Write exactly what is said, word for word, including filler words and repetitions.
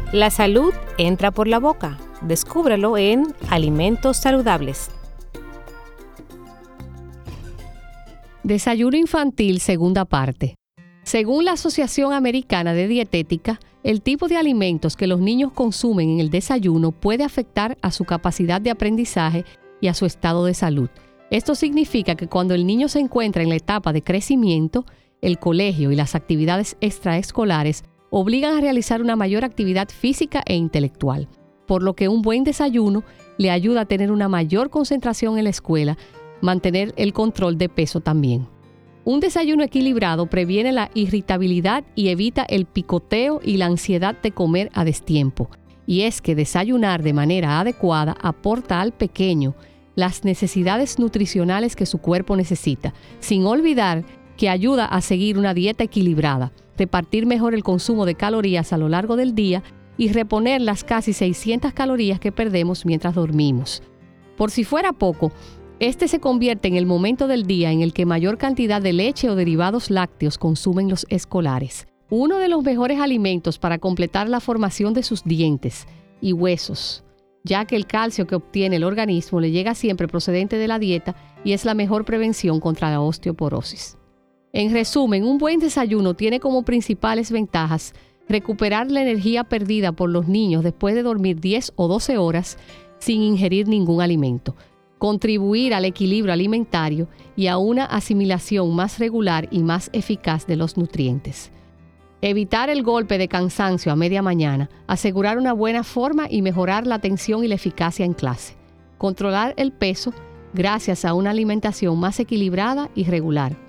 La salud entra por la boca. Descúbrelo en Alimentos Saludables. Desayuno infantil, segunda parte. Según la Asociación Americana de Dietética, el tipo de alimentos que los niños consumen en el desayuno puede afectar a su capacidad de aprendizaje y a su estado de salud. Esto significa que cuando el niño se encuentra en la etapa de crecimiento, el colegio y las actividades extraescolares obligan a realizar una mayor actividad física e intelectual, por lo que un buen desayuno le ayuda a tener una mayor concentración en la escuela, mantener el control de peso también. Un desayuno equilibrado previene la irritabilidad y evita el picoteo y la ansiedad de comer a destiempo. Y es que desayunar de manera adecuada aporta al pequeño las necesidades nutricionales que su cuerpo necesita, sin olvidar que ayuda a seguir una dieta equilibrada, repartir mejor el consumo de calorías a lo largo del día y reponer las casi seiscientas calorías que perdemos mientras dormimos. Por si fuera poco, este se convierte en el momento del día en el que mayor cantidad de leche o derivados lácteos consumen los escolares. Uno de los mejores alimentos para completar la formación de sus dientes y huesos, ya que el calcio que obtiene el organismo le llega siempre procedente de la dieta y es la mejor prevención contra la osteoporosis. En resumen, un buen desayuno tiene como principales ventajas recuperar la energía perdida por los niños después de dormir diez o doce horas sin ingerir ningún alimento, contribuir al equilibrio alimentario y a una asimilación más regular y más eficaz de los nutrientes. Evitar el golpe de cansancio a media mañana, asegurar una buena forma y mejorar la atención y la eficacia en clase. Controlar el peso gracias a una alimentación más equilibrada y regular.